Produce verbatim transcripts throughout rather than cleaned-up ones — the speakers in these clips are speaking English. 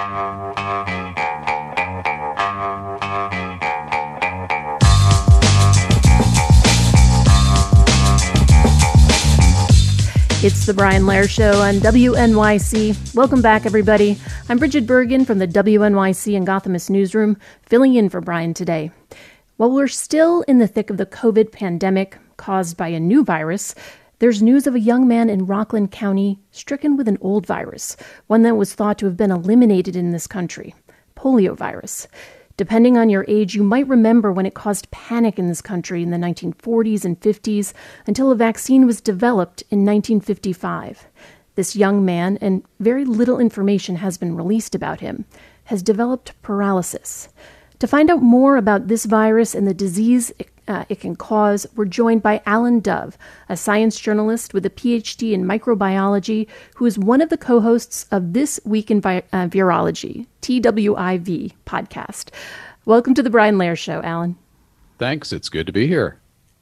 It's the Brian Lehrer Show on W N Y C. Welcome back, everybody. I'm Bridget Bergen from the W N Y C and Gothamist newsroom, filling in for Brian today. While we're still in the thick of the COVID pandemic caused by a new virus, there's news of a young man in Rockland County stricken with an old virus, one that was thought to have been eliminated in this country, poliovirus. Depending on your age, you might remember when it caused panic in this country in the nineteen forties and fifties until a vaccine was developed in nineteen fifty-five. This young man, and very little information has been released about him, has developed paralysis. To find out more about this virus and the disease it, uh, it can cause, we're joined by Alan Dove, a science journalist with a P H D in microbiology, who is one of the co-hosts of This Week in Vi- uh, Virology, T W I V podcast. Welcome to the Brian Lehrer Show, Alan. Thanks. It's good to be here.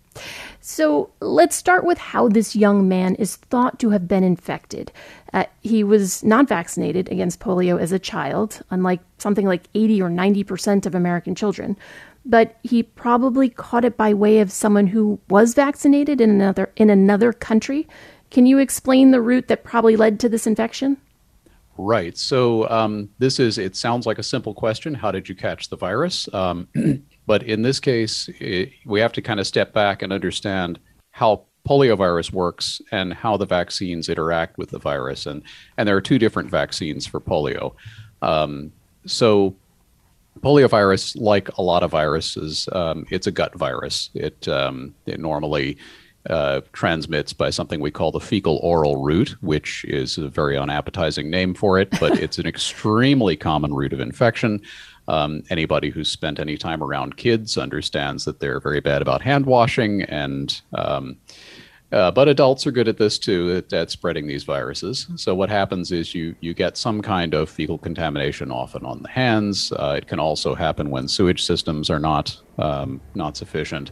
So let's start with how this young man is thought to have been infected. Uh, he was not vaccinated against polio as a child, unlike something like eighty or ninety percent of American children. But he probably caught it by way of someone who was vaccinated in another in another country. Can you explain the route that probably led to this infection? Right. So um, this is, it sounds like a simple question. How did you catch the virus? Um, but in this case, it, we have to kind of step back and understand how poliovirus works and how the vaccines interact with the virus. And, and there are two different vaccines for polio. Um, so poliovirus, like a lot of viruses, um, it's a gut virus. It, um, it normally uh, transmits by something we call the fecal-oral route, which is a very unappetizing name for it, but it's an extremely common route of infection. Um, anybody who's spent any time around kids understands that they're very bad about hand washing, and um, uh, but adults are good at this too, at, at spreading these viruses. So what happens is you you get some kind of fecal contamination, often on the hands. Uh, it can also happen when sewage systems are not um, not sufficient,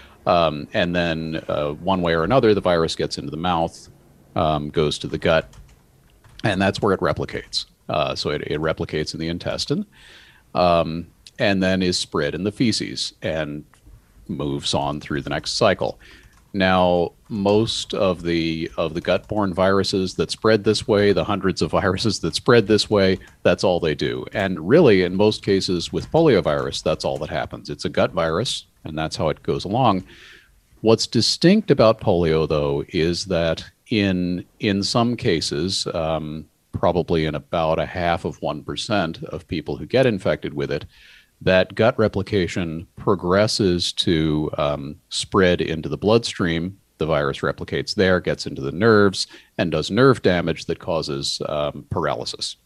um, and then uh, one way or another, the virus gets into the mouth, um, goes to the gut, and that's where it replicates. Uh, so it, it replicates in the intestine. Um, and then is spread in the feces and moves on through the next cycle. Now, most of the of the gut-borne viruses that spread this way, the hundreds of viruses that spread this way, that's all they do. And really, in most cases with poliovirus, that's all that happens. It's a gut virus, and that's how it goes along. What's distinct about polio, though, is that in in some cases, um, probably in about a half of one percent of people who get infected with it, that gut replication progresses to um, spread into the bloodstream. The virus replicates there, gets into the nerves, and does nerve damage that causes um, paralysis.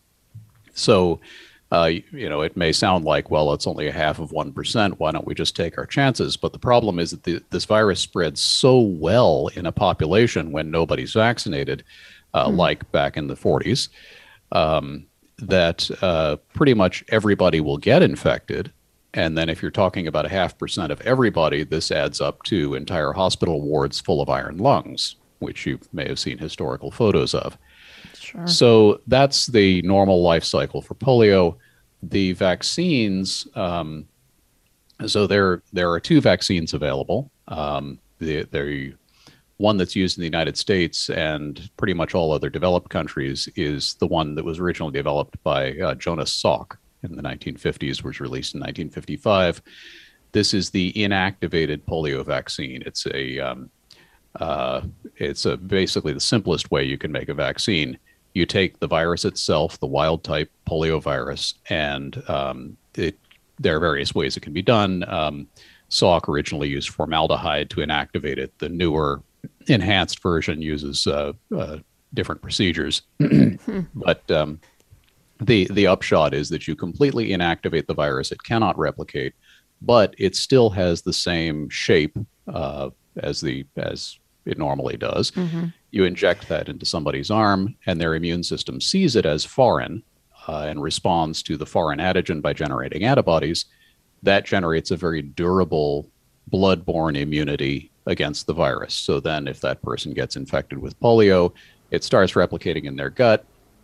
So, uh, you know, it may sound like, well, it's only a half of one percent. Why don't we just take our chances? But the problem is that the, this virus spreads so well in a population when nobody's vaccinated, Uh, mm. like back in the forties, um, that uh, pretty much everybody will get infected. And then if you're talking about a half percent of everybody, this adds up to entire hospital wards full of iron lungs, which you may have seen historical photos of. Sure. So that's the normal life cycle for polio. The vaccines, um, so there, there are two vaccines available. Um, they, they're One that's used in the United States and pretty much all other developed countries is the one that was originally developed by uh, Jonas Salk in the nineteen fifties, was released in nineteen fifty-five. This is the inactivated polio vaccine. It's a um, uh, it's a basically the simplest way you can make a vaccine. You take the virus itself, the wild type polio virus, and um, it, there are various ways it can be done. Um, Salk originally used formaldehyde to inactivate it. The newer enhanced version uses uh, uh, different procedures, but um, the the upshot is that you completely inactivate the virus. It cannot replicate, but it still has the same shape uh, as the as it normally does. Mm-hmm. You inject that into somebody's arm, and their immune system sees it as foreign uh, and responds to the foreign antigen by generating antibodies. That generates a very durable blood-borne immunity against the virus. So then if that person gets infected with polio, it starts replicating in their gut.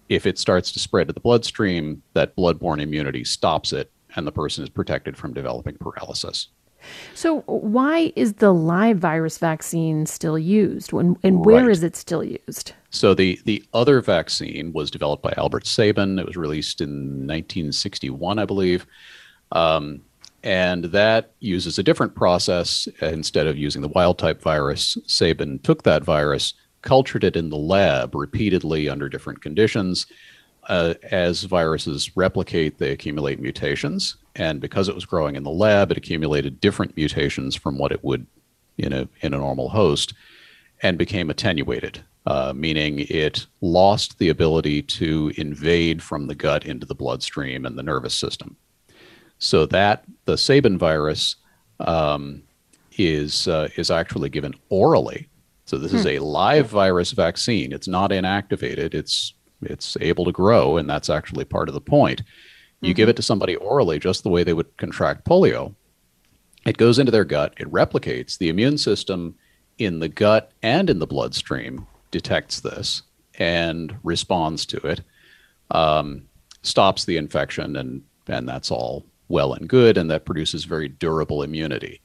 If it starts to spread to the bloodstream, that bloodborne immunity stops it, and the person is protected from developing paralysis. So why is the live virus vaccine still used? When, and where Right. is it still used? So the, the other vaccine was developed by Albert Sabin. It was released in nineteen sixty-one, I believe. Um, and that uses a different process. Instead of using the wild type virus, Sabin took that virus, cultured it in the lab repeatedly under different conditions. Uh, as viruses replicate, they accumulate mutations. And because it was growing in the lab, it accumulated different mutations from what it would in a, in a normal host and became attenuated, uh, meaning it lost the ability to invade from the gut into the bloodstream and the nervous system. So that the Sabin virus um, is, uh, is actually given orally. So this hmm. is a live virus vaccine. It's not inactivated. It's it's able to grow, and that's actually part of the point. You mm-hmm. give it to somebody orally just the way they would contract polio. It goes into their gut, it replicates. The immune system in the gut and in the bloodstream detects this and responds to it, um, stops the infection, and, and that's all well and good, and that produces very durable immunity.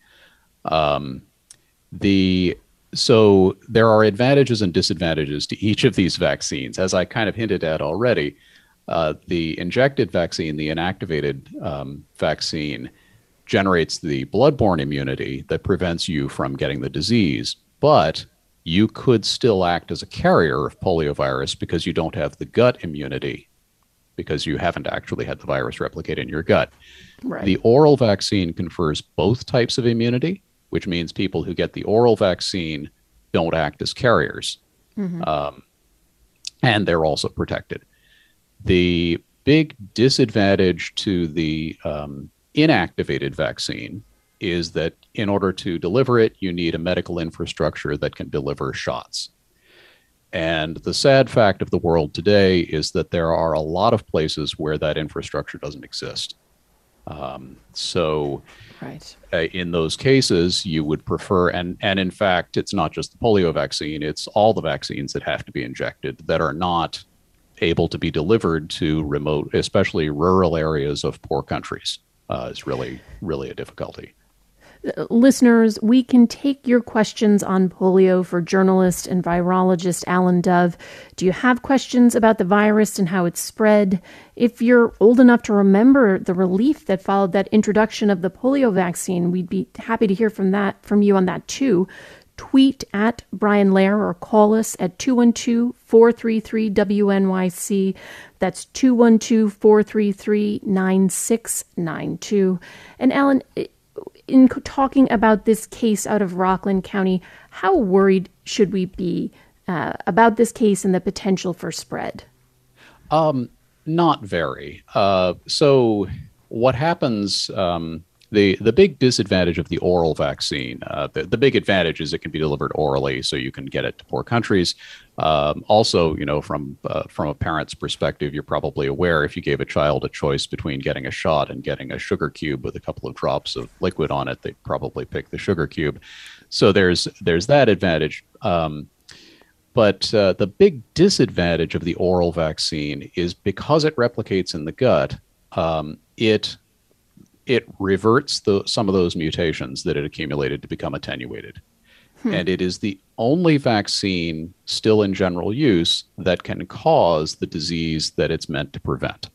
Um, the So there are advantages and disadvantages to each of these vaccines. As I kind of hinted at already, uh, the injected vaccine, the inactivated um, vaccine, generates the bloodborne immunity that prevents you from getting the disease, but you could still act as a carrier of poliovirus because you don't have the gut immunity, because you haven't actually had the virus replicate in your gut. Right. The oral vaccine confers both types of immunity, which means people who get the oral vaccine don't act as carriers. Mm-hmm. Um, and they're also protected. The big disadvantage to the um, inactivated vaccine is that in order to deliver it, you need a medical infrastructure that can deliver shots. And the sad fact of the world today is that there are a lot of places where that infrastructure doesn't exist. Um, so right. uh, in those cases, you would prefer, and, and in fact, it's not just the polio vaccine, it's all the vaccines that have to be injected that are not able to be delivered to remote, especially rural areas of poor countries. Uh, is really, really a difficulty. Listeners, we can take your questions on polio for journalist and virologist Alan Dove. Do you have questions about the virus and how it's spread? If you're old enough to remember the relief that followed that introduction of the polio vaccine, we'd be happy to hear from that from you on that too. Tweet at Brian Lehrer or call us at two one two, four three three, W N Y C. That's two one two, four three three, nine six nine two. And Alan, in talking about this case out of Rockland County, how worried should we be uh, about this case and the potential for spread? Um, not very. Uh, so what happens, um, the, the big disadvantage of the oral vaccine, uh, the, the big advantage is it can be delivered orally, so you can get it to poor countries. Um, also, you know, from uh, from a parent's perspective, you're probably aware if you gave a child a choice between getting a shot and getting a sugar cube with a couple of drops of liquid on it, they'd probably pick the sugar cube. So there's there's that advantage. Um, but uh, the big disadvantage of the oral vaccine is because it replicates in the gut, um, it it reverts the, some of those mutations that it accumulated to become attenuated. Hmm. And it is the only vaccine still in general use that can cause the disease that it's meant to prevent.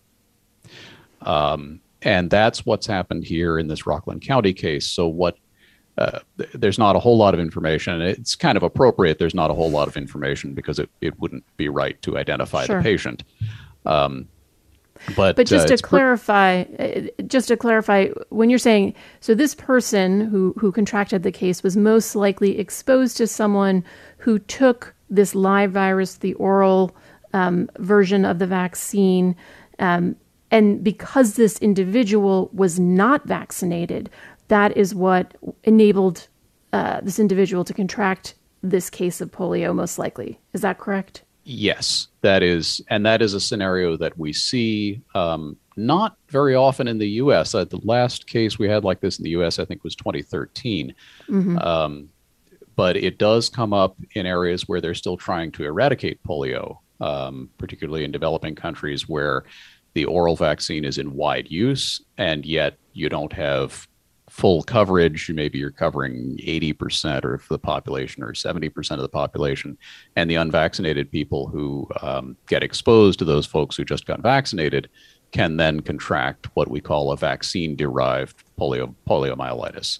Um, and that's what's happened here in this Rockland County case. So what uh, th- there's not a whole lot of information. It's kind of appropriate there's not a whole lot of information because it, it wouldn't be right to identify sure. the patient. Um, But, but just uh, to clarify, per- just to clarify, when you're saying, so this person who, who contracted the case was most likely exposed to someone who took this live virus, the oral um, version of the vaccine, um, and because this individual was not vaccinated, that is what enabled uh, this individual to contract this case of polio, most likely. Is that correct? Yes, that is, and that is a scenario that we see um, not very often in the U S. Uh, the last case we had like this in the U S, I think, was twenty thirteen. Mm-hmm. Um, but it does come up in areas where they're still trying to eradicate polio. um, particularly in developing countries where the oral vaccine is in wide use, and yet you don't have full coverage. Maybe you're covering eighty percent of the population or seventy percent of the population, and the unvaccinated people who um, get exposed to those folks who just got vaccinated can then contract what we call a vaccine-derived polio, poliomyelitis.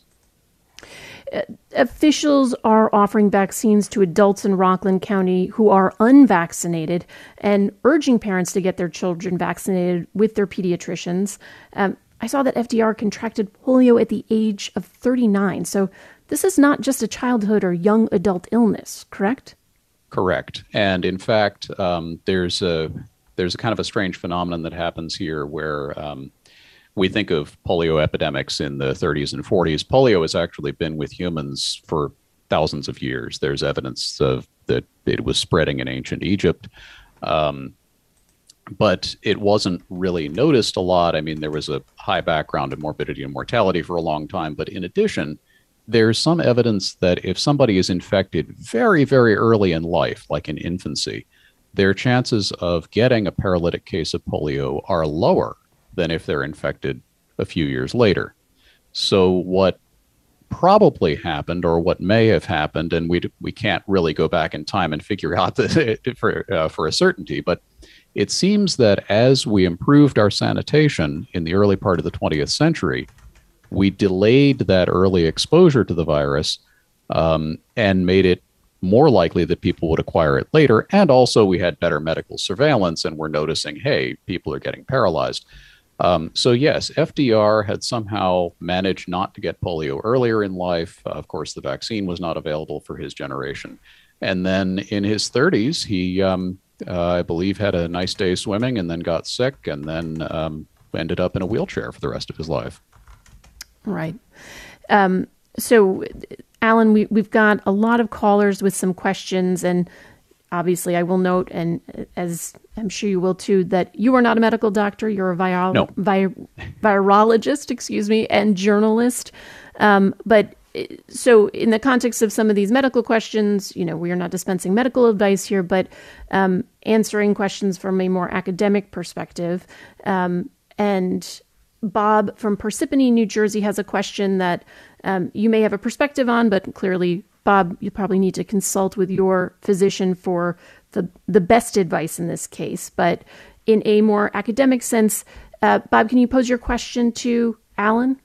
Uh, officials are offering vaccines to adults in Rockland County who are unvaccinated and urging parents to get their children vaccinated with their pediatricians. Um, I saw that F D R contracted polio at the age of thirty-nine. So this is not just a childhood or young adult illness, correct? Correct. And in fact, um, there's a there's a kind of a strange phenomenon that happens here where um, we think of polio epidemics in the thirties and forties. Polio has actually been with humans for thousands of years. There's evidence of that it was spreading in ancient Egypt. Um, but it wasn't really noticed a lot. I mean, there was a high background in morbidity and mortality for a long time. But in addition, there's some evidence that if somebody is infected very, very early in life, like in infancy, their chances of getting a paralytic case of polio are lower than if they're infected a few years later. So what probably happened, or what may have happened, and we we can't really go back in time and figure out the, for uh, for a certainty, but it seems that as we improved our sanitation in the early part of the twentieth century, we delayed that early exposure to the virus um, and made it more likely that people would acquire it later. And also we had better medical surveillance and we're noticing, hey, people are getting paralyzed. Um, so yes, F D R had somehow managed not to get polio earlier in life. Uh, of course, the vaccine was not available for his generation. And then in his thirties, he, um, uh, I believe, had a nice day swimming and then got sick and then um, ended up in a wheelchair for the rest of his life. Right. Um, so, Alan, we, we've got a lot of callers with some questions, and obviously I will note, and as I'm sure you will too, that you are not a medical doctor. You're a viral, no. vi- virologist, excuse me, and journalist. Um, but so in the context of some of these medical questions, you know, we are not dispensing medical advice here, but um, answering questions from a more academic perspective. Um, and Bob from Parsippany, New Jersey, has a question that um, you may have a perspective on, but clearly, Bob, you probably need to consult with your physician for the the best advice in this case. But in a more academic sense, uh, Bob, can you pose your question to Alan?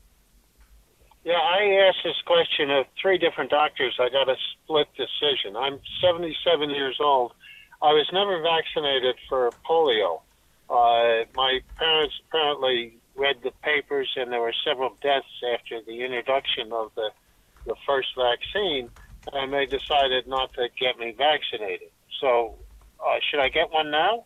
Yeah, I asked this question of three different doctors. I got a split decision. I'm seventy-seven years old. I was never vaccinated for polio. Uh, my parents apparently read the papers, and there were several deaths after the introduction of the, the first vaccine, and they decided not to get me vaccinated. So uh, should I get one now?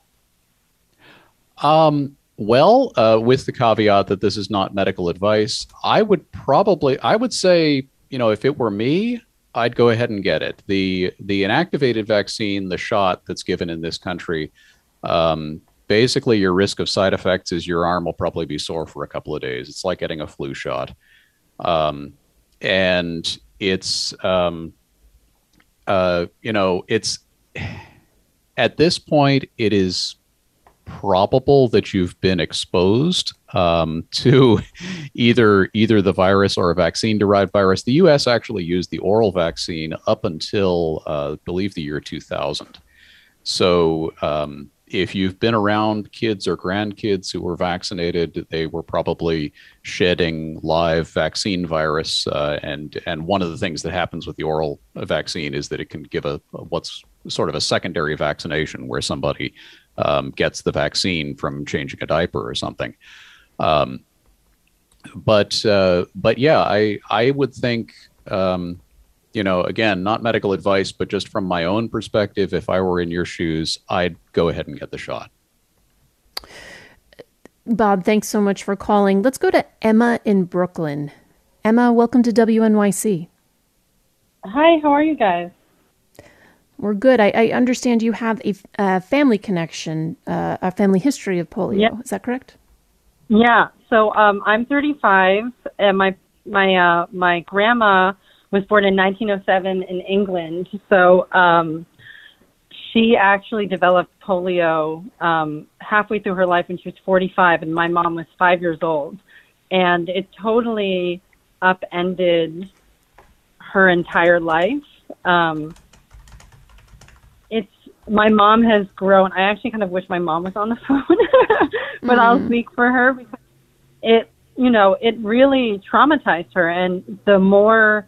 Um, well, uh, with the caveat that this is not medical advice, I would probably, I would say, you know, if it were me, I'd go ahead and get it. The, the inactivated vaccine, the shot that's given in this country, um, basically, your risk of side effects is your arm will probably be sore for a couple of days. It's like getting a flu shot. Um, and it's, um, uh, you know, it's, at this point, it is probable that you've been exposed um, to either either the virus or a vaccine-derived virus. The U S actually used the oral vaccine up until, uh, I believe, the year two thousand. So, um, if you've been around kids or grandkids who were vaccinated, they were probably shedding live vaccine virus. Uh, and and one of the things that happens with the oral vaccine is that it can give a, a what's sort of a secondary vaccination where somebody um, gets the vaccine from changing a diaper or something. Um, but uh, but yeah, I I would think. Um, You know, again, not medical advice, but just from my own perspective, if I were in your shoes, I'd go ahead and get the shot. Bob, thanks so much for calling. Let's go to Emma in Brooklyn. Emma, welcome to W N Y C. Hi, how are you guys? We're good. I, I understand you have a, a family connection, uh, a family history of polio. Yep. Is that correct? Yeah. So um, I'm thirty-five, and my my uh, my grandma was born in nineteen oh seven in England. So um, she actually developed polio um, halfway through her life when she was forty-five, and my mom was five years old. And it totally upended her entire life. Um, it's my mom has grown. I actually kind of wish my mom was on the phone, but mm. I'll speak for her because it, you know, it really traumatized her. And the more,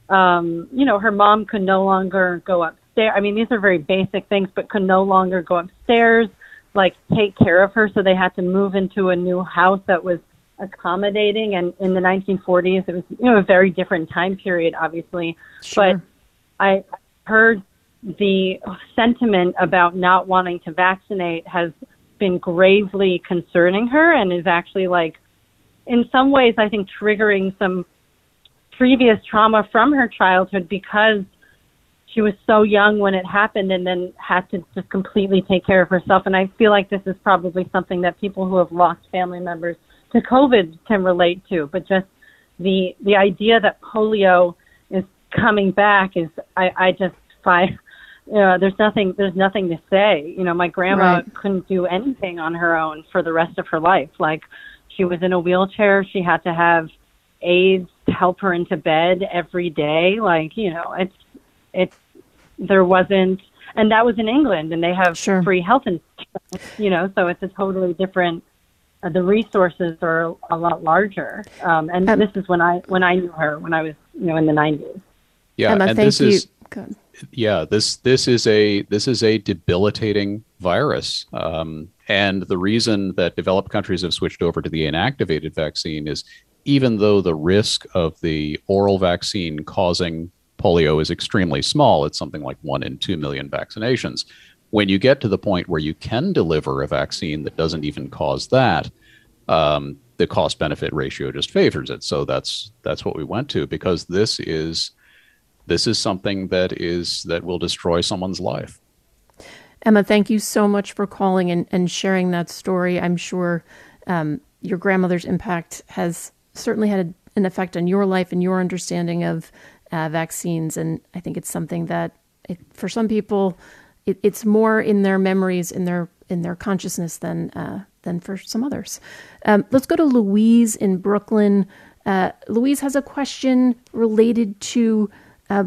um, you know, her mom could no longer go upstairs. I mean, these are very basic things, but could no longer go upstairs, like take care of her. So they had to move into a new house that was accommodating. And in the nineteen forties, it was, you know, a very different time period, obviously. Sure. But I heard the sentiment about not wanting to vaccinate has been gravely concerning her and is actually, like, in some ways, I think, triggering some previous trauma from her childhood because she was so young when it happened and then had to just completely take care of herself. And I feel like this is probably something that people who have lost family members to COVID can relate to. But just the the idea that polio is coming back is, I, I just find, uh, there's nothing there's nothing to say. You know, my grandma Right. couldn't do anything on her own for the rest of her life. Like, she was in a wheelchair. She had to have aides to help her into bed every day. Like, you know, it's, it's, there wasn't, and that was in England, and they have Sure. free health insurance, you know, so it's a totally different, uh, the resources are a lot larger. Um, and Um, this is when I, when I knew her, when I was, you know, in the nineties. Yeah, Emma, and thank this you. is Good. yeah this this is a this is a debilitating virus, um, and the reason that developed countries have switched over to the inactivated vaccine is even though the risk of the oral vaccine causing polio is extremely small, it's something like one in two million vaccinations. When you get to the point where you can deliver a vaccine that doesn't even cause that, um, the cost-benefit ratio just favors it. So that's that's what we went to, because this is this is something that is that will destroy someone's life. Emma, thank you so much for calling and, and sharing that story. I'm sure um, your grandmother's impact has certainly had a, an effect on your life and your understanding of uh, vaccines. And I think it's something that it, for some people, it, it's more in their memories, in their in their consciousness than uh, than for some others. Um, let's go to Louise in Brooklyn. Uh, Louise has a question related to uh,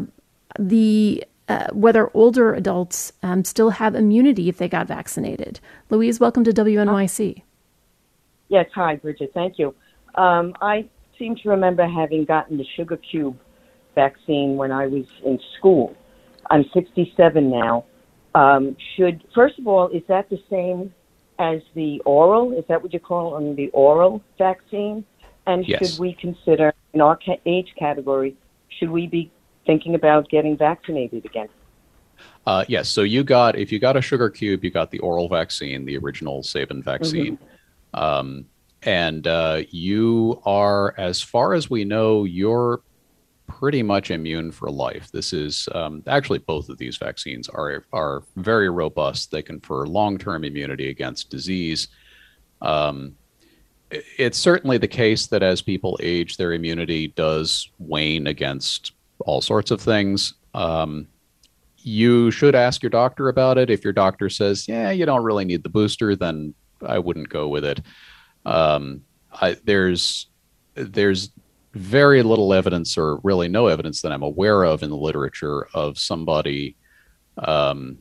the Uh, whether older adults um, still have immunity if they got vaccinated. Louise, welcome to W N Y C. Yes, hi, Bridget. Thank you. Um, I seem to remember having gotten the sugar cube vaccine when I was in school. I'm sixty-seven now. Um, should first of all, is that the same as the oral? Is that what you call it, the oral vaccine? And Yes. should we consider, in our ca- age category, should we be thinking about getting vaccinated again? Uh, yes. So you got, if you got a sugar cube, you got the oral vaccine, the original Sabin vaccine. Mm-hmm. Um, and uh, you are, as far as we know, you're pretty much immune for life. This is um, actually, both of these vaccines are, are very robust. They confer long-term immunity against disease. Um, it's certainly the case that as people age, their immunity does wane against all sorts of things. Um, you should ask your doctor about it. If your doctor says, yeah, you don't really need the booster, then I wouldn't go with it. Um, I, there's, there's very little evidence, or really no evidence that I'm aware of in the literature, of somebody um,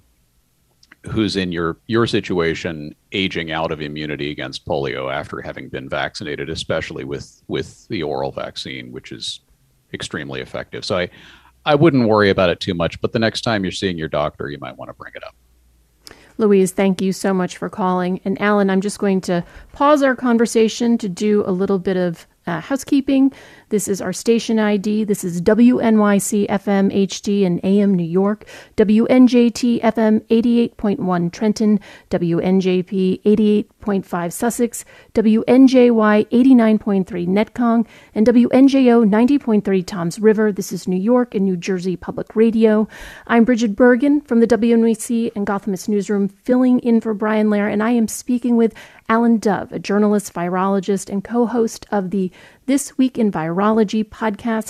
who's in your, your situation aging out of immunity against polio after having been vaccinated, especially with, with the oral vaccine, which is extremely effective. So I, I wouldn't worry about it too much, but the next time you're seeing your doctor, you might want to bring it up. Louise, thank you so much for calling. And Alan, I'm just going to pause our conversation to do a little bit of uh, housekeeping. This is our station I D. This is W N Y C F M H D in A M New York, W N J T F M eighty-eight point one Trenton, W N J P eighty-eight point five Sussex, W N J Y eighty-nine point three Netcong, and W N J O ninety point three Toms River. This is New York and New Jersey Public Radio. I'm Bridget Bergen from the W N Y C and Gothamist Newsroom, filling in for Brian Lehrer, and I am speaking with Alan Dove, a journalist, virologist, and co-host of the This Week in Virology podcast.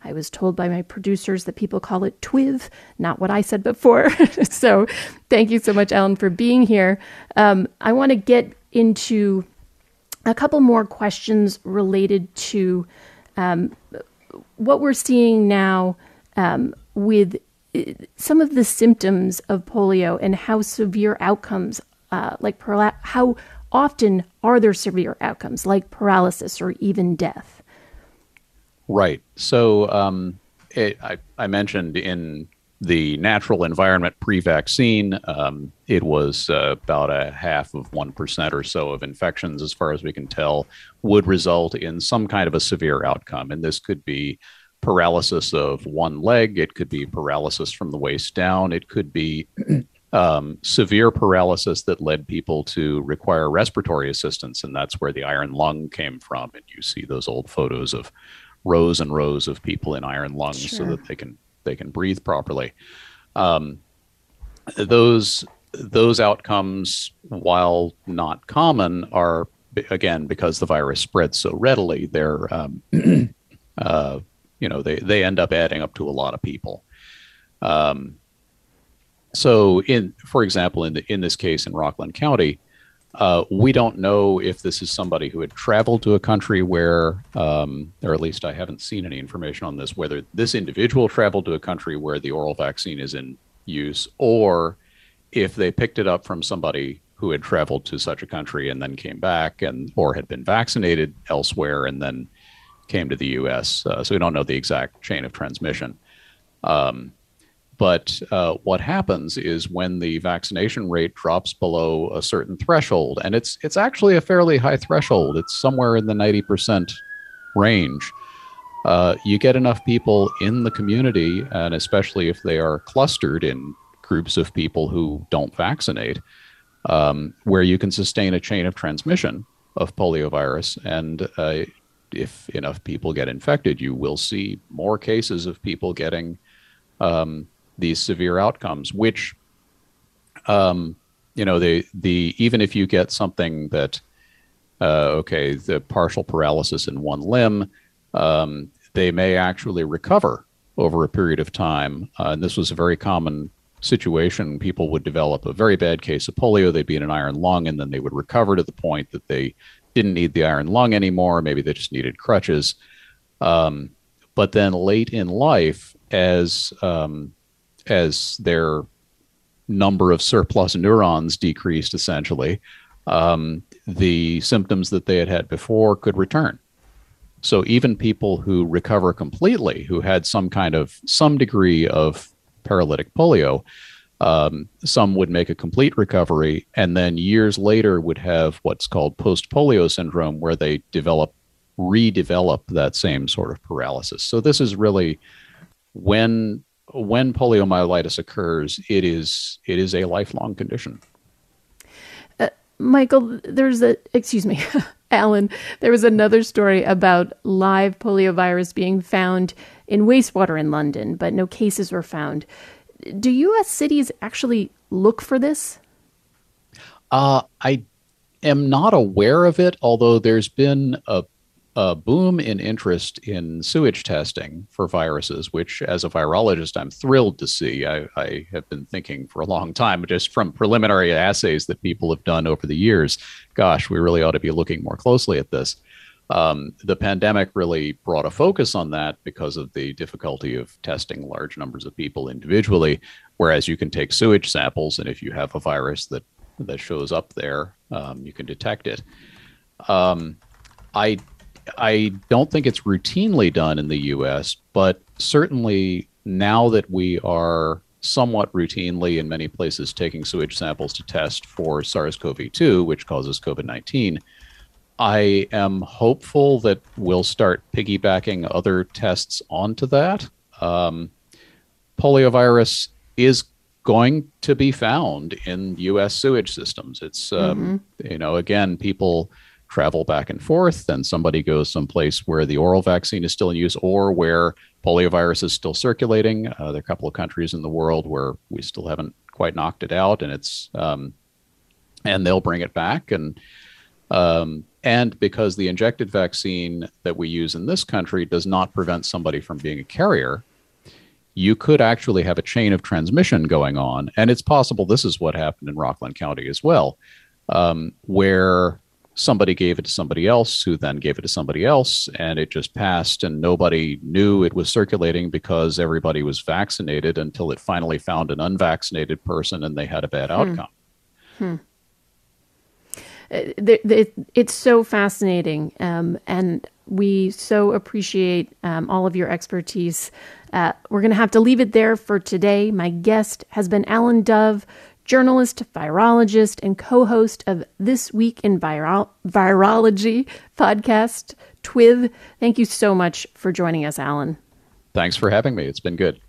I was told by my producers that people call it T W I V, not what I said before. So thank you so much, Ellen, for being here. Um, I want to get into a couple more questions related to um, what we're seeing now um, with some of the symptoms of polio and how severe outcomes, uh, like para- how often are there severe outcomes like paralysis or even death? Right. So um, it, I, I mentioned in the natural environment pre-vaccine, um, it was uh, about a half of one percent or so of infections, as far as we can tell, would result in some kind of a severe outcome. And this could be paralysis of one leg. It could be paralysis from the waist down. It could be um, severe paralysis that led people to require respiratory assistance. And that's where the iron lung came from. And you see those old photos of rows and rows of people in iron lungs sure. so that they can they can breathe properly. Um, those those outcomes, while not common, are, again, because the virus spreads so readily, they're um, uh, you know they they end up adding up to a lot of people. Um, so, in for example, in the, in this case in Rockland County, uh, we don't know if this is somebody who had traveled to a country where, um, or at least I haven't seen any information on this, whether this individual traveled to a country where the oral vaccine is in use, or if they picked it up from somebody who had traveled to such a country and then came back, and or had been vaccinated elsewhere and then came to the U S. Uh, so we don't know the exact chain of transmission. Um, but uh, what happens is when the vaccination rate drops below a certain threshold, and it's it's actually a fairly high threshold, it's somewhere in the ninety percent range, uh, you get enough people in the community, and especially if they are clustered in groups of people who don't vaccinate, um, where you can sustain a chain of transmission of poliovirus. And uh, if enough people get infected, you will see more cases of people getting um, these severe outcomes, which, um, you know, the, the, even if you get something that, uh, okay, the partial paralysis in one limb, um, they may actually recover over a period of time. Uh, and this was a very common situation. People would develop a very bad case of polio. They'd be in an iron lung, and then they would recover to the point that they didn't need the iron lung anymore. Maybe they just needed crutches. Um, but then late in life, as um, as their number of surplus neurons decreased, essentially, um, the symptoms that they had had before could return. So even people who recover completely, who had some kind of, some degree of paralytic polio, um, some would make a complete recovery, and then years later would have what's called post-polio syndrome, where they develop, redevelop that same sort of paralysis. So this is really, when when poliomyelitis occurs, it is it is a lifelong condition. Uh, Michael, there's a, excuse me, Alan, there was another story about live poliovirus being found in wastewater in London, but no cases were found. Do U S cities actually look for this? Uh, I am not aware of it, although there's been a, a boom in interest in sewage testing for viruses, which as a virologist, I'm thrilled to see. I, I have been thinking for a long time, just from preliminary assays that people have done over the years, gosh, we really ought to be looking more closely at this. Um, the pandemic really brought a focus on that because of the difficulty of testing large numbers of people individually, whereas you can take sewage samples, and if you have a virus that, that shows up there, um, you can detect it. Um, I, I don't think it's routinely done in the U S, but certainly now that we are somewhat routinely in many places taking sewage samples to test for SARS-C o V two, which causes COVID nineteen, I am hopeful that we'll start piggybacking other tests onto that. Um, poliovirus is going to be found in U S sewage systems. It's, um, mm-hmm. you know, again, people travel back and forth, and somebody goes someplace where the oral vaccine is still in use or where poliovirus is still circulating. Uh, there are a couple of countries in the world where we still haven't quite knocked it out, and it's, um, and they'll bring it back. And, um, and because the injected vaccine that we use in this country does not prevent somebody from being a carrier, you could actually have a chain of transmission going on. And it's possible this is what happened in Rockland County as well, um, where somebody gave it to somebody else who then gave it to somebody else, and it just passed and nobody knew it was circulating because everybody was vaccinated until it finally found an unvaccinated person and they had a bad outcome. Hmm. It's so fascinating, um, and we so appreciate um, all of your expertise. Uh, we're going to have to leave it there for today. My guest has been Alan Dove, journalist, virologist, and co-host of This Week in Viro- Virology podcast, T W I V. Thank you so much for joining us, Alan. Thanks for having me. It's been good.